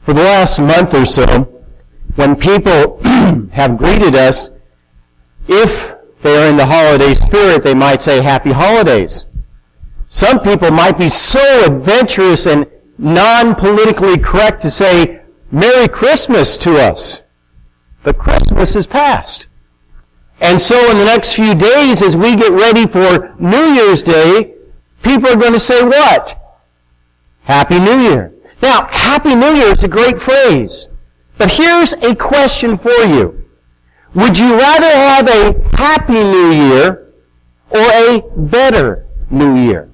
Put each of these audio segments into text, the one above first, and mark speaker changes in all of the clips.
Speaker 1: For the last month or so, when people have greeted us, if they are in the holiday spirit, they might say Happy Holidays. Some people might be so adventurous and non-politically correct to say Merry Christmas to us. But Christmas is past. And so in the next few days, as we get ready for New Year's Day, people are going to say what? Happy New Year. Now, Happy New Year is a great phrase. But here's a question for you. Would you rather have a Happy New Year or a better New Year?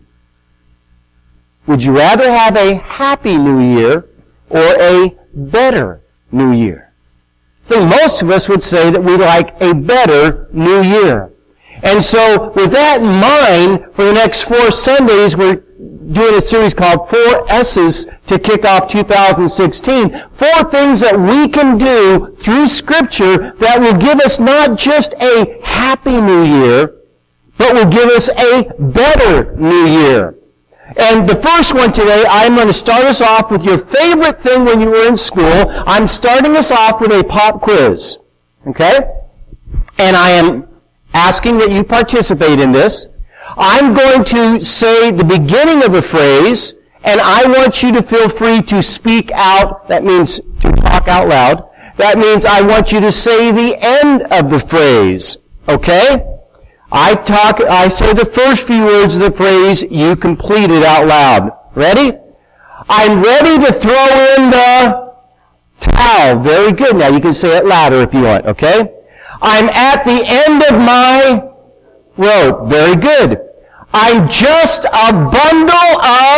Speaker 1: Would you rather have a Happy New Year or a better New Year? I think most of us would say that we like a better New Year. And so, with that in mind, for the next 4 Sundays, we're doing a series called 4 S's to kick off 2016. 4 things that we can do through Scripture that will give us not just a Happy New Year, but will give us a better New Year. And the first one today, I'm going to start us off with your favorite thing when you were in school. I'm starting us off with a pop quiz. Okay? And I am asking that you participate in this. I'm going to say the beginning of a phrase, and I want you to feel free to speak out. That means to talk out loud. That means I want you to say the end of the phrase. Okay? I say the first few words of the phrase, you complete it out loud. Ready? I'm ready to throw in the towel. Very good. Now you can say it louder if you want, okay? I'm at the end of my rope. Very good. I'm just a bundle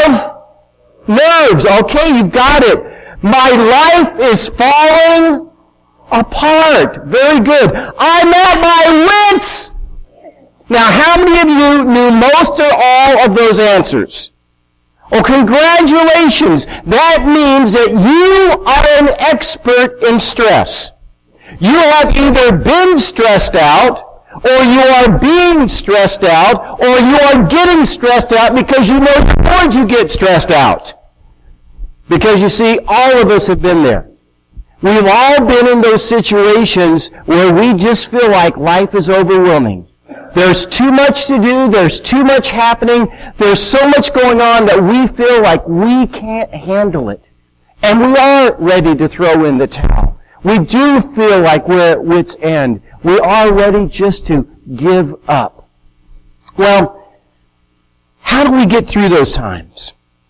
Speaker 1: of nerves. Okay, you got it. My life is falling apart. Very good. I'm at my wits. Now, how many of you knew most or all of those answers? Oh, congratulations. That means that you are an expert in stress. You have either been stressed out, or you are being stressed out, or you are getting stressed out because you know you're going to get stressed out. Because you see, all of us have been there. We've all been in those situations where we just feel like life is overwhelming. There's too much to do. There's too much happening. There's so much going on that we feel like we can't handle it. And we are ready to throw in the towel. We do feel like we're at wit's end. We are ready just to give up. Well, how do we get through those times?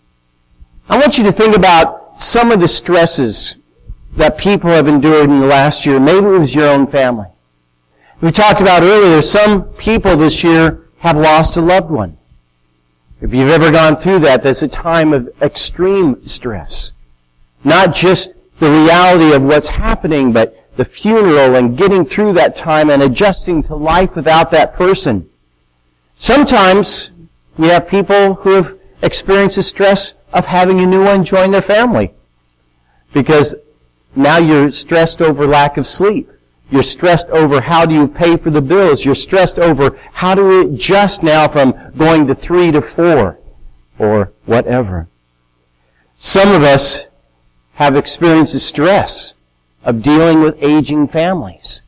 Speaker 1: I want you to think about some of the stresses that people have endured in the last year. Maybe it was your own family. We talked about earlier, some people this year have lost a loved one. If you've ever gone through that, that's a time of extreme stress. Not just the reality of what's happening, but the funeral and getting through that time and adjusting to life without that person. Sometimes we have people who have experienced the stress of having a new one join their family. Because now you're stressed over lack of sleep. You're stressed over how do you pay for the bills. You're stressed over how do we adjust now from going to 3 to 4 or whatever. Some of us have experienced the stress of dealing with aging families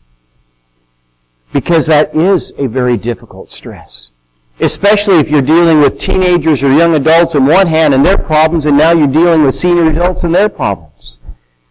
Speaker 1: because that is a very difficult stress. Especially if you're dealing with teenagers or young adults on one hand and their problems, and now you're dealing with senior adults and their problems.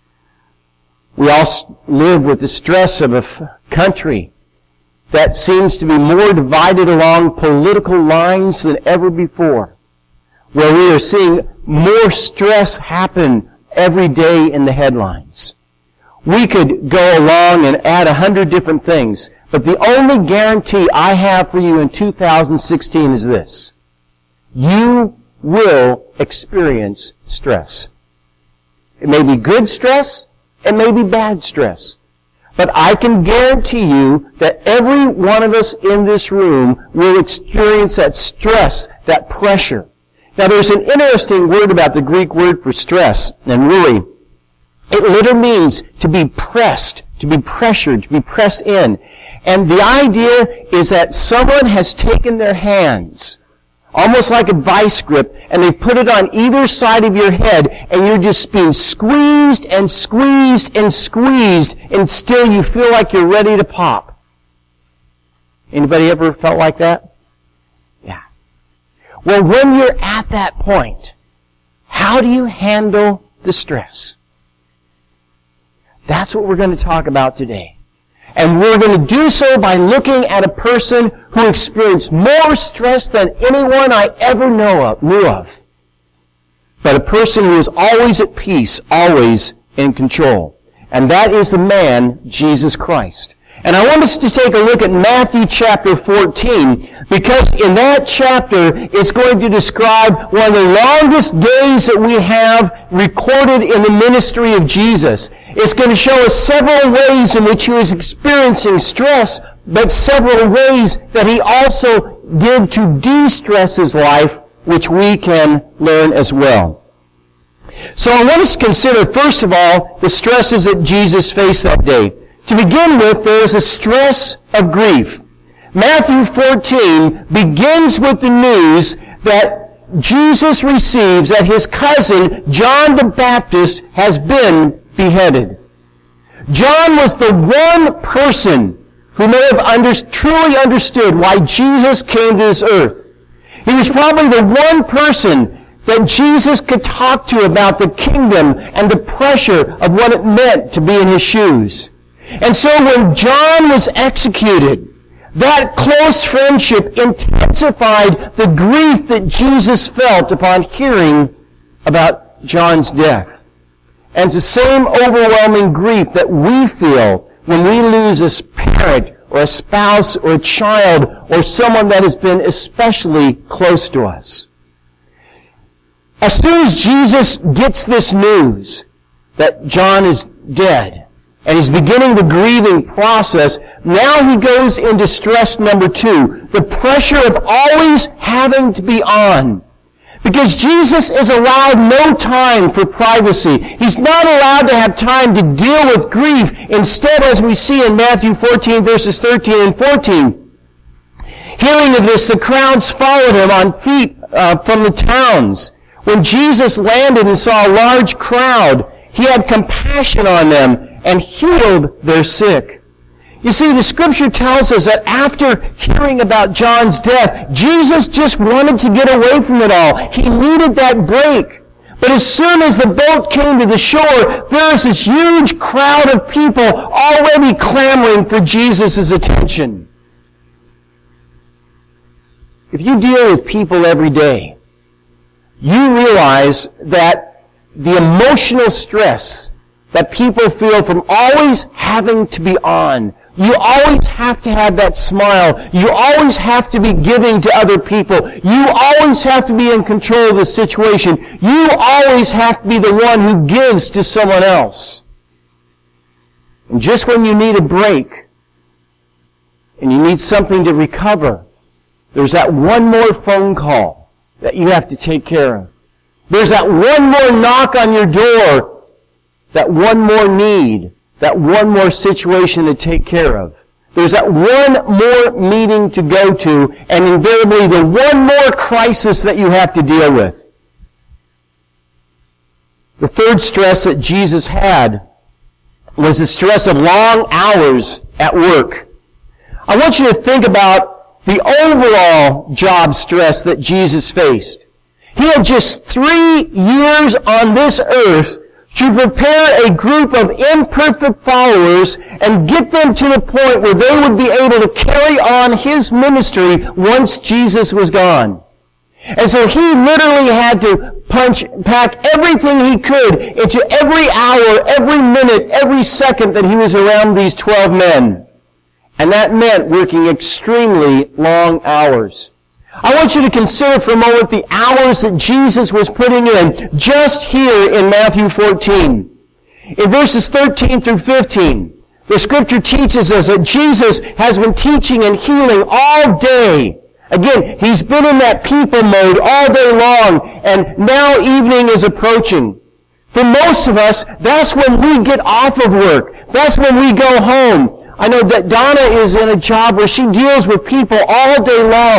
Speaker 1: We all live with the stress of a country that seems to be more divided along political lines than ever before, where we are seeing more stress happen every day in the headlines. We could go along and add 100 different things, but the only guarantee I have for you in 2016 is this. You will experience stress. It may be good stress, it may be bad stress. But I can guarantee you that every one of us in this room will experience that stress, that pressure. Now there's an interesting word about the Greek word for stress, and really, it literally means to be pressed, to be pressured, to be pressed in. And the idea is that someone has taken their hands almost like a vice grip, and they put it on either side of your head, and you're just being squeezed and squeezed and squeezed, and still you feel like you're ready to pop. Anybody ever felt like that? Yeah. Well, when you're at that point, how do you handle the stress? That's what we're going to talk about today. And we're going to do so by looking at a person who experienced more stress than anyone I ever knew of. But a person who is always at peace, always in control. And that is the man, Jesus Christ. And I want us to take a look at Matthew chapter 14, because in that chapter, it's going to describe one of the longest days that we have recorded in the ministry of Jesus. It's going to show us several ways in which he was experiencing stress, but several ways that he also did to de-stress his life, which we can learn as well. So I want us to consider, first of all, the stresses that Jesus faced that day. To begin with, there is a stress of grief. Matthew 14 begins with the news that Jesus receives that his cousin, John the Baptist, has been beheaded. John was the one person who may have truly understood why Jesus came to this earth. He was probably the one person that Jesus could talk to about the kingdom and the pressure of what it meant to be in his shoes. And so when John was executed, that close friendship intensified the grief that Jesus felt upon hearing about John's death. And it's the same overwhelming grief that we feel when we lose a parent or a spouse or a child or someone that has been especially close to us. As soon as Jesus gets this news that John is dead, and he's beginning the grieving process, now he goes into stress number 2, the pressure of always having to be on. Because Jesus is allowed no time for privacy. He's not allowed to have time to deal with grief. Instead, as we see in Matthew 14, verses 13 and 14, hearing of this, the crowds followed him on feet from the towns. When Jesus landed and saw a large crowd, he had compassion on them and healed their sick. You see, the scripture tells us that after hearing about John's death, Jesus just wanted to get away from it all. He needed that break. But as soon as the boat came to the shore, there was this huge crowd of people already clamoring for Jesus' attention. If you deal with people every day, you realize that the emotional stress that people feel from always having to be on. You always have to have that smile. You always have to be giving to other people. You always have to be in control of the situation. You always have to be the one who gives to someone else. And just when you need a break, and you need something to recover, there's that one more phone call that you have to take care of. There's that one more knock on your door, that one more need, that one more situation to take care of. There's that one more meeting to go to, and invariably the one more crisis that you have to deal with. The third stress that Jesus had was the stress of long hours at work. I want you to think about the overall job stress that Jesus faced. He had just 3 years on this earth to prepare a group of imperfect followers and get them to the point where they would be able to carry on his ministry once Jesus was gone. And so he literally had to pack everything he could into every hour, every minute, every second that he was around these 12 men. And that meant working extremely long hours. I want you to consider for a moment the hours that Jesus was putting in just here in Matthew 14. In verses 13 through 15, the scripture teaches us that Jesus has been teaching and healing all day. Again, he's been in that people mode all day long, and now evening is approaching. For most of us, that's when we get off of work. That's when we go home. I know that Donna is in a job where she deals with people all day long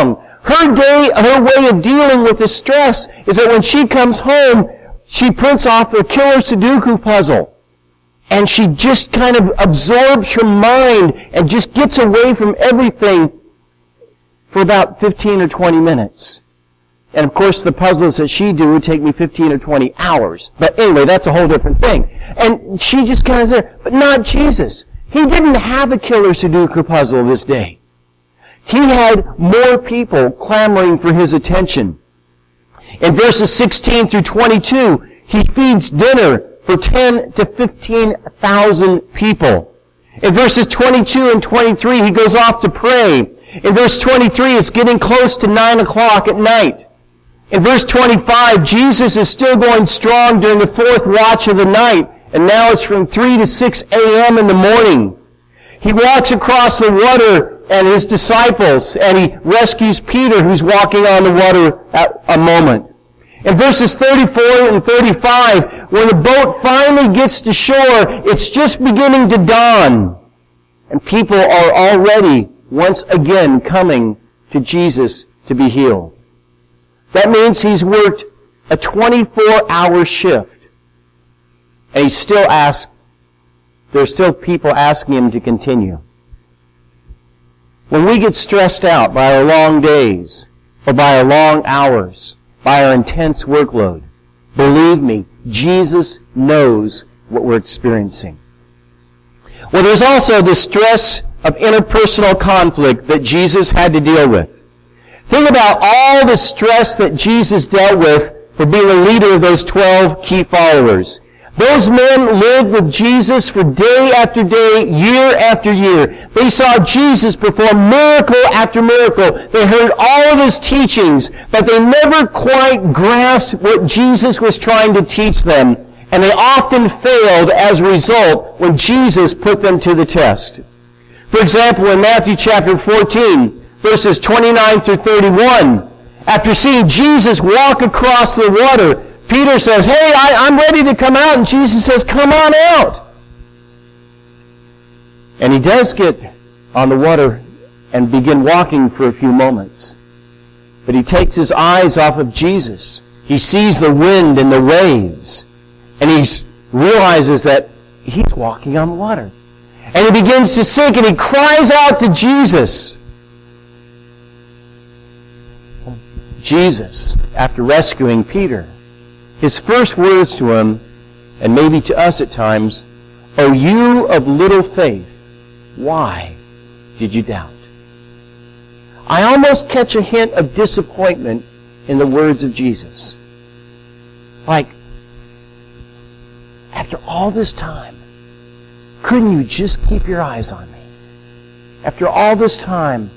Speaker 1: Her way of dealing with the stress is that when she comes home, she prints off a killer Sudoku puzzle. And she just kind of absorbs her mind and just gets away from everything for about 15 or 20 minutes. And of course, the puzzles that she do would take me 15 or 20 hours. But anyway, that's a whole different thing. And she just kind of said, but not Jesus. He didn't have a killer Sudoku puzzle this day. He had more people clamoring for his attention. In verses 16 through 22, he feeds dinner for 10 to 15,000 people. In verses 22 and 23, he goes off to pray. In verse 23, it's getting close to 9 o'clock at night. In verse 25, Jesus is still going strong during the fourth watch of the night, and now it's from 3 to 6 a.m. in the morning. He walks across the water and his disciples, and he rescues Peter, who's walking on the water at a moment. In verses 34 and 35, when the boat finally gets to shore, it's just beginning to dawn. And people are already, once again, coming to Jesus to be healed. That means he's worked a 24-hour shift. And he's still there's still people asking him to continue. When we get stressed out by our long days, or by our long hours, by our intense workload, believe me, Jesus knows what we're experiencing. Well, there's also the stress of interpersonal conflict that Jesus had to deal with. Think about all the stress that Jesus dealt with for being the leader of those 12 key followers. Those men lived with Jesus for day after day, year after year. They saw Jesus perform miracle after miracle. They heard all of his teachings, but they never quite grasped what Jesus was trying to teach them. And they often failed as a result when Jesus put them to the test. For example, in Matthew chapter 14, verses 29 through 31, after seeing Jesus walk across the water, Peter says, hey, I'm ready to come out. And Jesus says, come on out. And he does get on the water and begin walking for a few moments. But he takes his eyes off of Jesus. He sees the wind and the waves. And he realizes that he's walking on water. And he begins to sink and he cries out to Jesus. Jesus, after rescuing Peter, his first words to him, and maybe to us at times, O you of little faith, why did you doubt? I almost catch a hint of disappointment in the words of Jesus. Like, after all this time, couldn't you just keep your eyes on me? After all this time,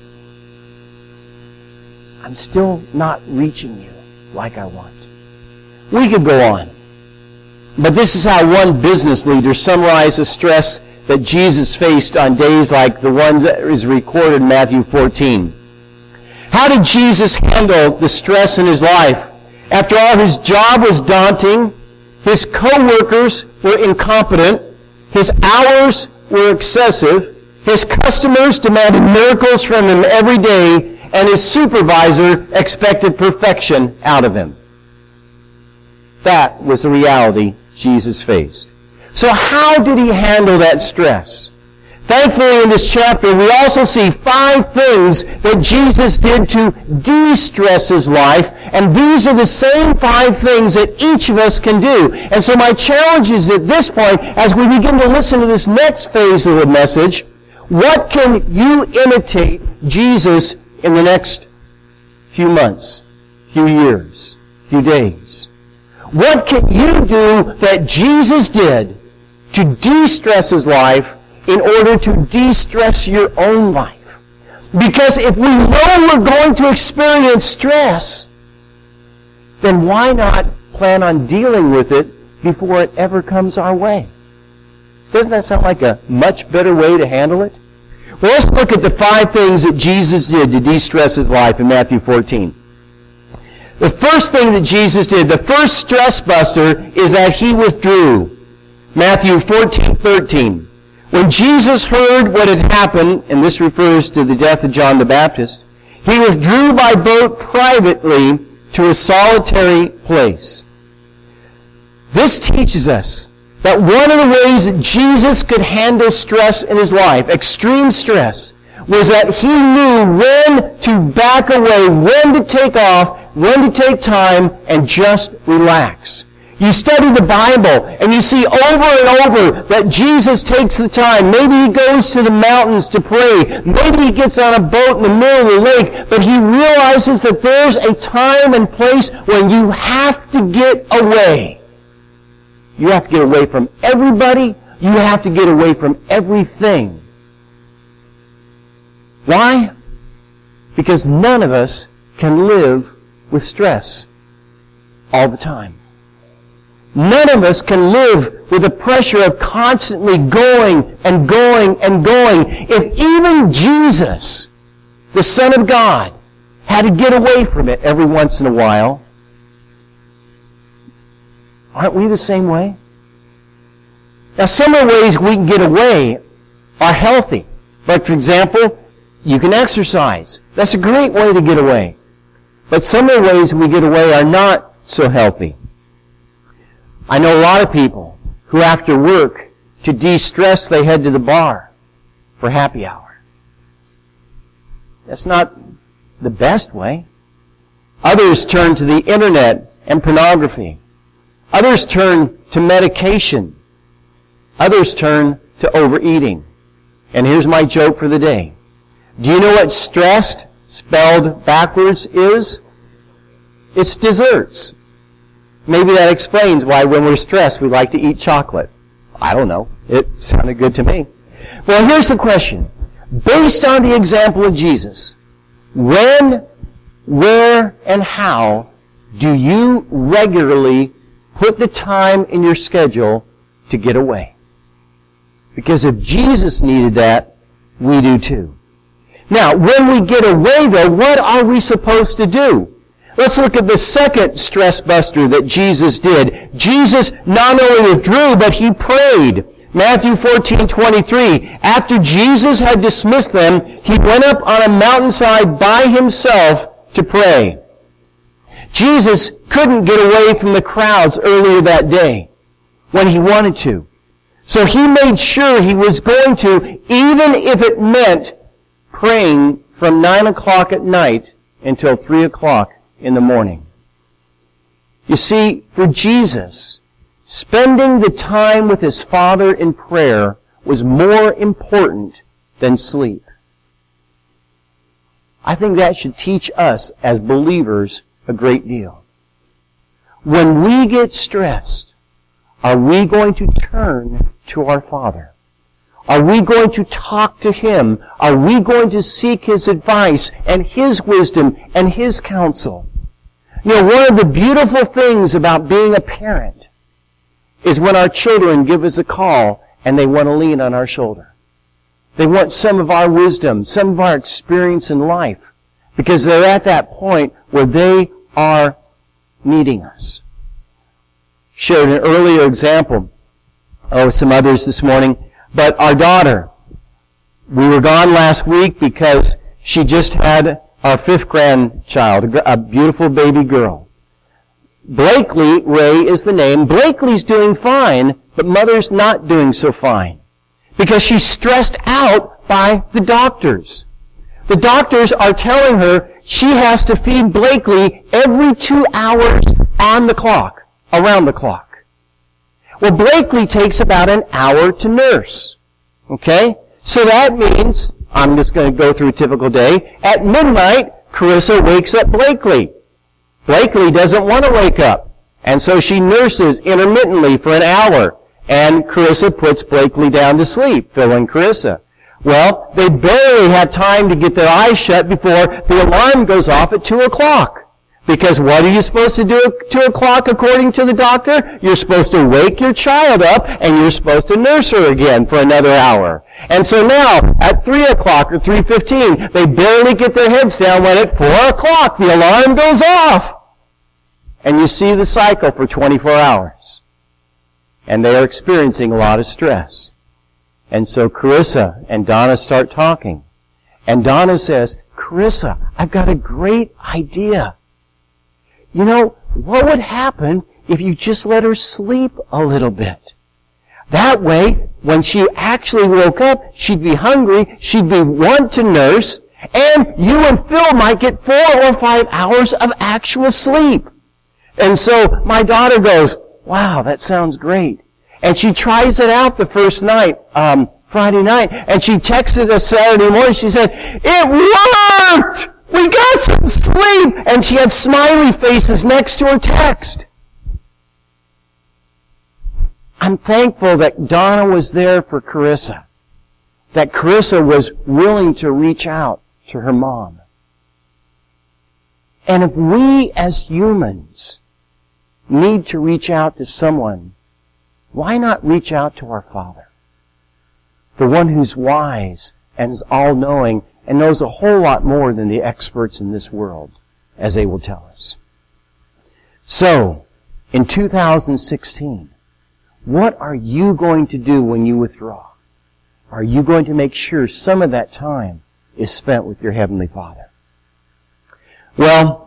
Speaker 1: I'm still not reaching you like I want. We could go on. But this is how one business leader summarized the stress that Jesus faced on days like the one that is recorded in Matthew 14. How did Jesus handle the stress in his life? After all, his job was daunting, his co-workers were incompetent, his hours were excessive, his customers demanded miracles from him every day, and his supervisor expected perfection out of him. That was the reality Jesus faced. So how did he handle that stress? Thankfully, in this chapter, we also see 5 things that Jesus did to de-stress his life, and these are the same 5 things that each of us can do. And so my challenge is at this point, as we begin to listen to this next phase of the message, what can you imitate Jesus in the next few months, few years, few days? What can you do that Jesus did to de-stress his life in order to de-stress your own life? Because if we know we're going to experience stress, then why not plan on dealing with it before it ever comes our way? Doesn't that sound like a much better way to handle it? Well, let's look at the 5 things that Jesus did to de-stress his life in Matthew 14. The first thing that Jesus did, the first stress buster, is that he withdrew. Matthew 14:13. When Jesus heard what had happened, and this refers to the death of John the Baptist, He withdrew by boat privately to a solitary place. This teaches us that one of the ways that Jesus could handle stress in his life, extreme stress, was that he knew when to back away, when to take off, when to take time, and just relax. You study the Bible, and you see over and over that Jesus takes the time. Maybe he goes to the mountains to pray. Maybe he gets on a boat in the middle of the lake, but he realizes that there's a time and place when you have to get away. You have to get away from everybody. You have to get away from everything. Why? Because none of us can live with stress all the time. None of us can live with the pressure of constantly going and going and going. If even Jesus, the Son of God, had to get away from it every once in a while, aren't we the same way? Now, some of the ways we can get away are healthy. Like, for example, you can exercise. That's a great way to get away. But some of the ways we get away are not so healthy. I know a lot of people who, after work, to de-stress, they head to the bar for happy hour. That's not the best way. Others turn to the internet and pornography. Others turn to medication. Others turn to overeating. And here's my joke for the day. Do you know what stressed, spelled backwards, is? It's desserts. Maybe that explains why when we're stressed we like to eat chocolate. I don't know. It sounded good to me. Well, here's the question. Based on the example of Jesus, when, where, and how do you regularly put the time in your schedule to get away? Because if Jesus needed that, we do too. Now, when we get away, though, what are we supposed to do? Let's look at the second stress buster that Jesus did. Jesus not only withdrew, but he prayed. Matthew 14:23. After Jesus had dismissed them, he went up on a mountainside by himself to pray. Jesus couldn't get away from the crowds earlier that day when he wanted to. So he made sure he was going to, even if it meant praying from 9 o'clock at night until 3 o'clock in the morning. You see, for Jesus, spending the time with his Father in prayer was more important than sleep. I think that should teach us as believers a great deal. When we get stressed, are we going to turn to our Father? Are we going to talk to him? Are we going to seek his advice and his wisdom and his counsel? You know, one of the beautiful things about being a parent is when our children give us a call and they want to lean on our shoulder. They want some of our wisdom, some of our experience in life, because they're at that point where they are needing us. Shared an earlier example, some others this morning, but our daughter, we were gone last week because she just had our 5th grandchild, a beautiful baby girl. Blakely, Ray is the name. Blakely's doing fine, but Mother's not doing so fine because she's stressed out by the doctors. The doctors are telling her she has to feed Blakely every 2 hours on the clock, around the clock. Well, Blakely takes about an hour to nurse. Okay? So that means, I'm just going to go through a typical day, at midnight, Carissa wakes up Blakely. Blakely doesn't want to wake up. And so she nurses intermittently for an hour. And Carissa puts Blakely down to sleep, filling Carissa. Well, they barely have time to get their eyes shut before the alarm goes off at 2 o'clock. Because what are you supposed to do at 2 o'clock according to the doctor? You're supposed to wake your child up and you're supposed to nurse her again for another hour. And so now, at 3 o'clock or 3:15, they barely get their heads down when at 4 o'clock the alarm goes off. And you see the cycle for 24 hours. And they are experiencing a lot of stress. And so Carissa and Donna start talking. And Donna says, Carissa, I've got a great idea. You know, what would happen if you just let her sleep a little bit? That way, when she actually woke up, she'd be hungry, she'd be want to nurse, and you and Phil might get 4 or 5 hours of actual sleep. And so my daughter goes, wow, that sounds great. And she tries it out the first night, Friday night, and she texted us Saturday morning. She said, it worked! We got some sleep! And she had smiley faces next to her text. I'm thankful that Donna was there for Carissa. That Carissa was willing to reach out to her mom. And if we as humans need to reach out to someone, why not reach out to our Father? The one who's wise and is all-knowing and knows a whole lot more than the experts in this world, as they will tell us. So, in 2016, what are you going to do when you withdraw? Are you going to make sure some of that time is spent with your Heavenly Father? Well,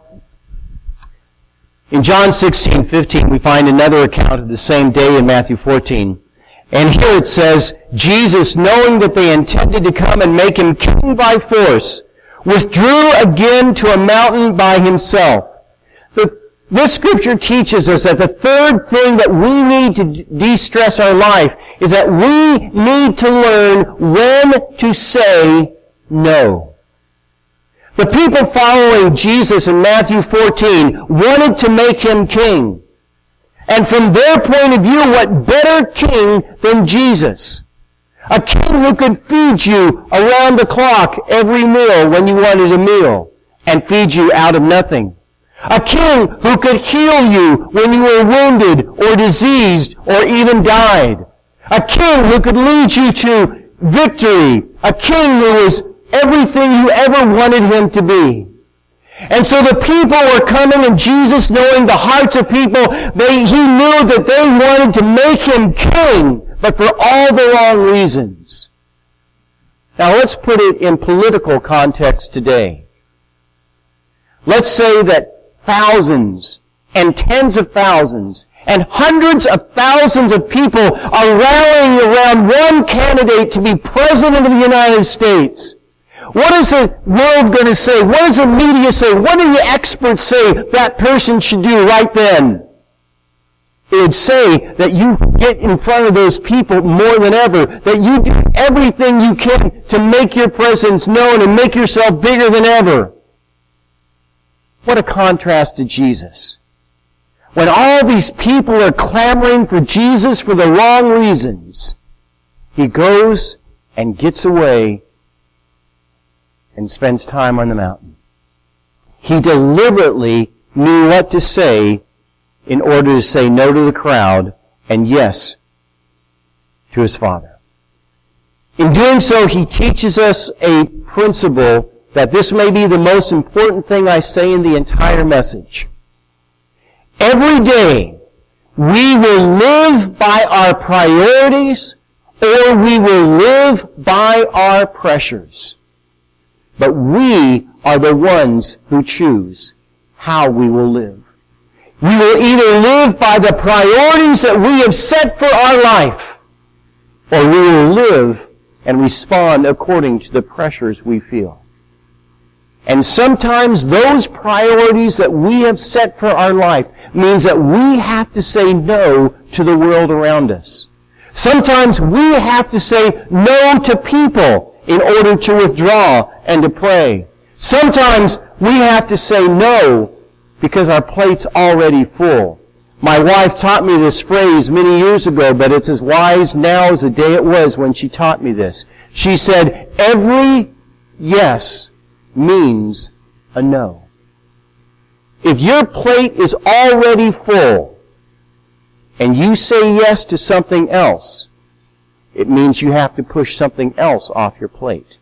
Speaker 1: in John 16:15, we find another account of the same day in Matthew 14. And here it says, Jesus, knowing that they intended to come and make him king by force, withdrew again to a mountain by himself. This scripture teaches us that the third thing that we need to de-stress our life is that we need to learn when to say no. The people following Jesus in Matthew 14 wanted to make him king. And from their point of view, what better king than Jesus? A king who could feed you around the clock every meal when you wanted a meal and feed you out of nothing. A king who could heal you when you were wounded or diseased or even died. A king who could lead you to victory. A king who was everything you ever wanted him to be. And so the people were coming, and Jesus, knowing the hearts of people, he knew that they wanted to make him king, but for all the wrong reasons. Now let's put it in political context today. Let's say that thousands and tens of thousands and hundreds of thousands of people are rallying around one candidate to be president of the United States. What is the world going to say? What does the media say? What do the experts say that person should do right then? It would say that you get in front of those people more than ever, that you do everything you can to make your presence known and make yourself bigger than ever. What a contrast to Jesus. When all these people are clamoring for Jesus for the wrong reasons, he goes and gets away and spends time on the mountain. He deliberately knew what to say in order to say no to the crowd and yes to his Father. In doing so, he teaches us a principle that this may be the most important thing I say in the entire message. Every day, we will live by our priorities or we will live by our pressures. But we are the ones who choose how we will live. We will either live by the priorities that we have set for our life, or we will live and respond according to the pressures we feel. And sometimes those priorities that we have set for our life means that we have to say no to the world around us. Sometimes we have to say no to people in order to withdraw and to pray. Sometimes we have to say no because our plate's already full. My wife taught me this phrase many years ago, but it's as wise now as the day it was when she taught me this. She said, every yes means a no. If your plate is already full and you say yes to something else, it means you have to push something else off your plate.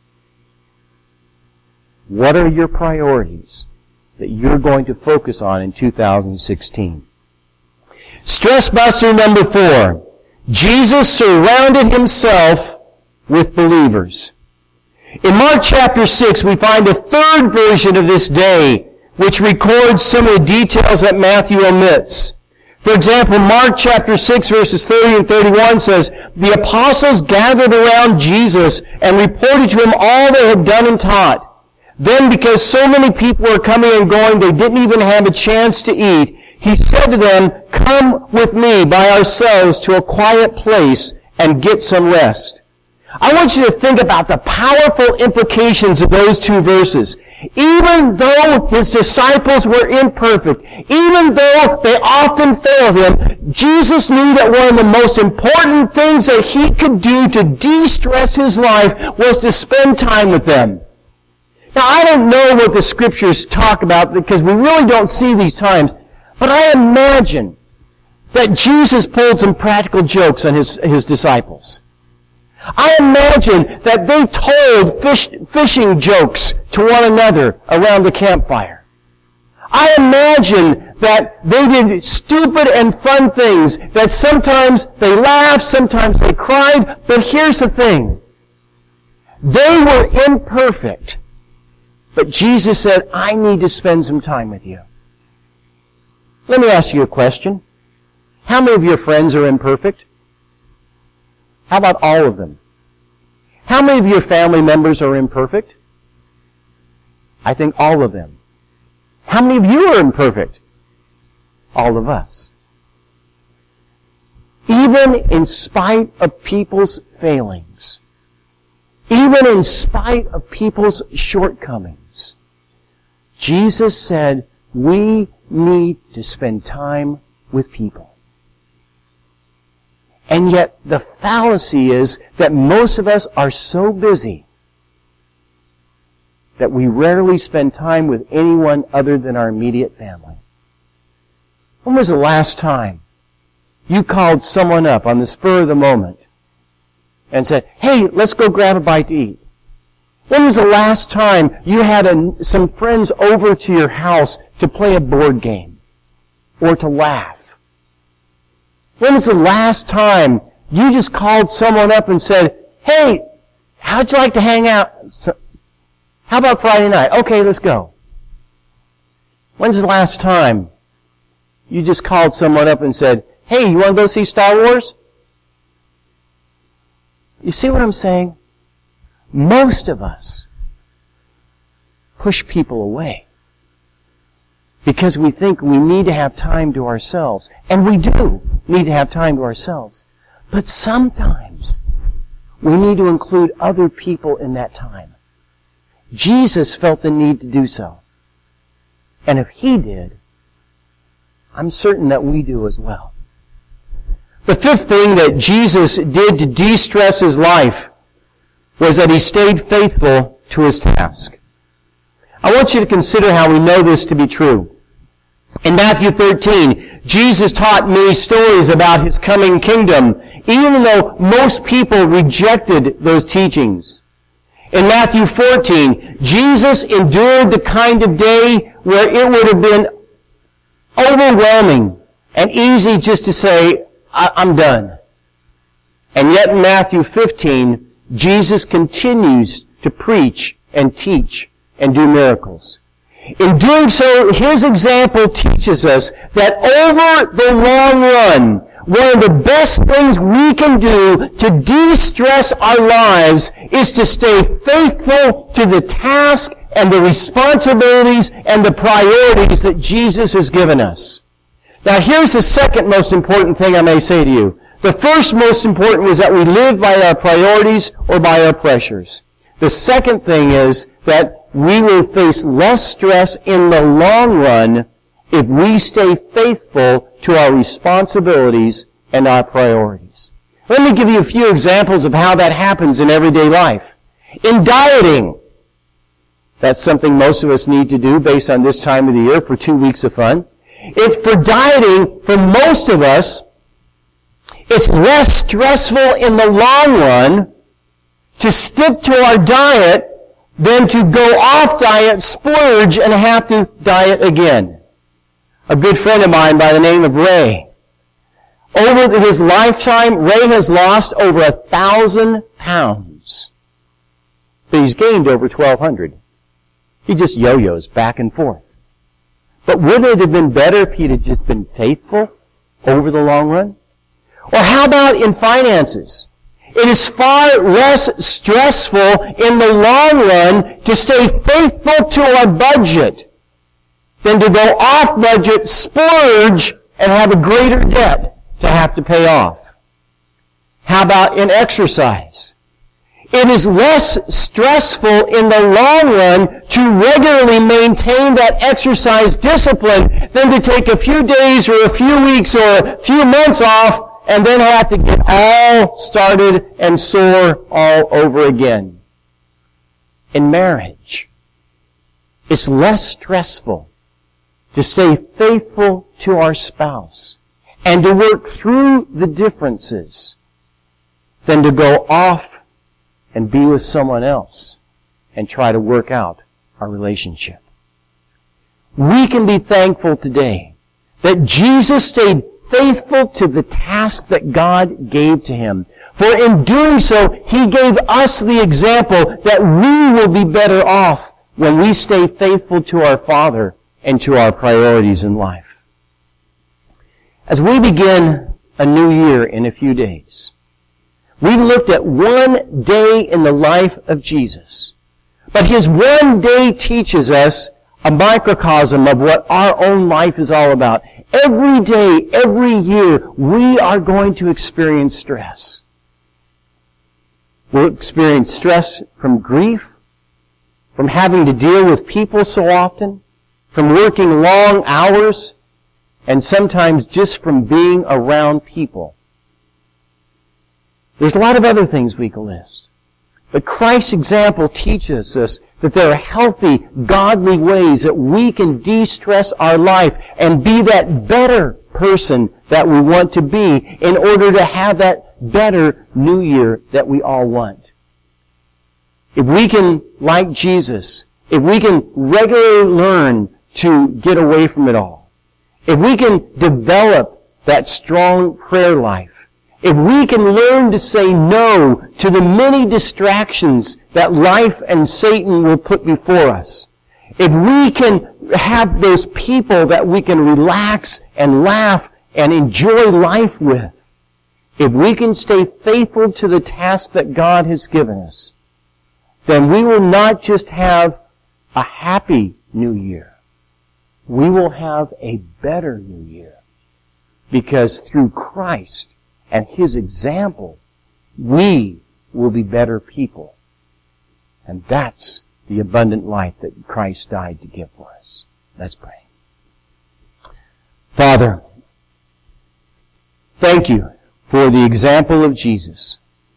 Speaker 1: What are your priorities that you're going to focus on in 2016? Stress buster number 4. Jesus surrounded himself with believers. In Mark chapter 6, we find a third version of this day, which records some of the details that Matthew omits. For example, Mark chapter 6, verses 30 and 31 says, "The apostles gathered around Jesus and reported to him all they had done and taught. Then, because so many people were coming and going, they didn't even have a chance to eat. He said to them, 'Come with me by ourselves to a quiet place and get some rest.'" I want you to think about the powerful implications of those two verses. Even though his disciples were imperfect, even though they often failed him, Jesus knew that one of the most important things that he could do to de-stress his life was to spend time with them. Now, I don't know what the scriptures talk about because we really don't see these times, but I imagine that Jesus pulled some practical jokes on his disciples. I imagine that they told fishing jokes to one another around the campfire. I imagine that they did stupid and fun things, that sometimes they laughed, sometimes they cried, but here's the thing. They were imperfect, but Jesus said, "I need to spend some time with you." Let me ask you a question. How many of your friends are imperfect? How about all of them? How many of your family members are imperfect? I think all of them. How many of you are imperfect? All of us. Even in spite of people's failings, even in spite of people's shortcomings, Jesus said we need to spend time with people. And yet the fallacy is that most of us are so busy that we rarely spend time with anyone other than our immediate family. When was the last time you called someone up on the spur of the moment and said, "Hey, let's go grab a bite to eat"? When was the last time you had some friends over to your house to play a board game or to laugh? When was the last time you just called someone up and said, "Hey, how'd you like to hang out? How about Friday night? Okay, let's go." When's the last time you just called someone up and said, "Hey, you want to go see Star Wars?" You see what I'm saying? Most of us push people away because we think we need to have time to ourselves. And we do need to have time to ourselves. But sometimes we need to include other people in that time. Jesus felt the need to do so. And if he did, I'm certain that we do as well. The fifth thing that Jesus did to de-stress his life was that he stayed faithful to his task. I want you to consider how we know this to be true. In Matthew 13, Jesus taught many stories about his coming kingdom, even though most people rejected those teachings. In Matthew 14, Jesus endured the kind of day where it would have been overwhelming and easy just to say, "I'm done." And yet in Matthew 15, Jesus continues to preach and teach and do miracles. In doing so, his example teaches us that over the long run, one of the best things we can do to de-stress our lives is to stay faithful to the task and the responsibilities and the priorities that Jesus has given us. Now here's the second most important thing I may say to you. The first most important was that we live by our priorities or by our pressures. The second thing is that we will face less stress in the long run if we stay faithful to our responsibilities and our priorities. Let me give you a few examples of how that happens in everyday life. In dieting, that's something most of us need to do based on this time of the year for 2 weeks of fun. If for dieting, for most of us, it's less stressful in the long run to stick to our diet than to go off diet, splurge, and have to diet again. A good friend of mine by the name of Ray. Over his lifetime, Ray has lost over 1,000 pounds. but he's gained over 1,200. He just yo-yos back and forth. But wouldn't it have been better if he'd have just been faithful over the long run? Or how about in finances? It is far less stressful in the long run to stay faithful to our budget than to go off budget, splurge, and have a greater debt to have to pay off. How about in exercise? It is less stressful in the long run to regularly maintain that exercise discipline than to take a few days or a few weeks or a few months off and then have to get all started and soar all over again. In marriage, it's less stressful to stay faithful to our spouse and to work through the differences than to go off and be with someone else and try to work out our relationship. We can be thankful today that Jesus stayed faithful to the task that God gave to him. For in doing so, he gave us the example that we will be better off when we stay faithful to our Father and to our priorities in life. As we begin a new year in a few days, we looked at one day in the life of Jesus. But his one day teaches us a microcosm of what our own life is all about. Every day, every year, we are going to experience stress. We'll experience stress from grief, from having to deal with people so often, from working long hours, and sometimes just from being around people. There's a lot of other things we can list. But Christ's example teaches us that there are healthy, godly ways that we can de-stress our life and be that better person that we want to be in order to have that better new year that we all want. If we can, like Jesus, if we can regularly learn to get away from it all, if we can develop that strong prayer life, if we can learn to say no to the many distractions that life and Satan will put before us, if we can have those people that we can relax and laugh and enjoy life with, if we can stay faithful to the task that God has given us, then we will not just have a happy new year. We will have a better new year. Because through Christ and his example, we will be better people. And that's the abundant life that Christ died to give for us. Let's pray. Father, thank you for the example of Jesus.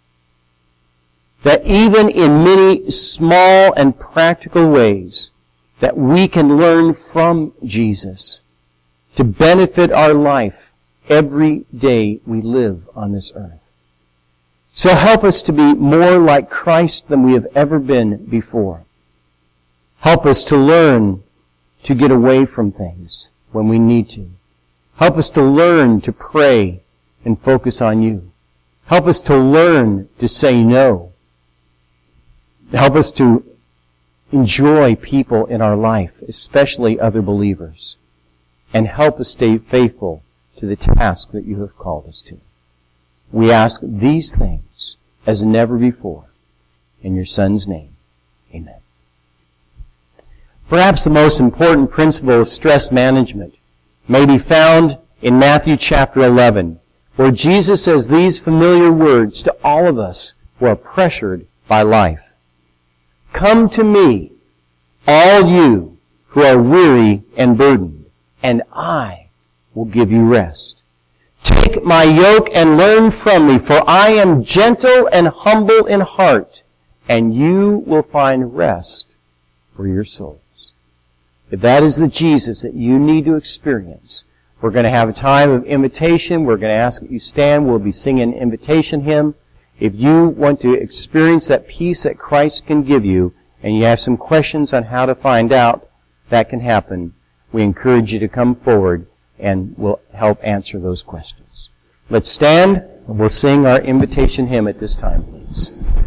Speaker 1: That even in many small and practical ways that we can learn from Jesus to benefit our life every day we live on this earth. So help us to be more like Christ than we have ever been before. Help us to learn to get away from things when we need to. Help us to learn to pray and focus on you. Help us to learn to say no. Help us to enjoy people in our life, especially other believers. And help us stay faithful to the task that you have called us to. We ask these things as never before. In your Son's name, amen. Perhaps the most important principle of stress management may be found in Matthew chapter 11, where Jesus says these familiar words to all of us who are pressured by life. Come to me, all you who are weary and burdened, and I will give you rest. Take my yoke and learn from me, for I am gentle and humble in heart, and you will find rest for your souls. If that is the Jesus that you need to experience, we're going to have a time of invitation. We're going to ask that you stand. We'll be singing an invitation hymn. If you want to experience that peace that Christ can give you, and you have some questions on how to find out that can happen, we encourage you to come forward and we'll help answer those questions. Let's stand and we'll sing our invitation hymn at this time, please.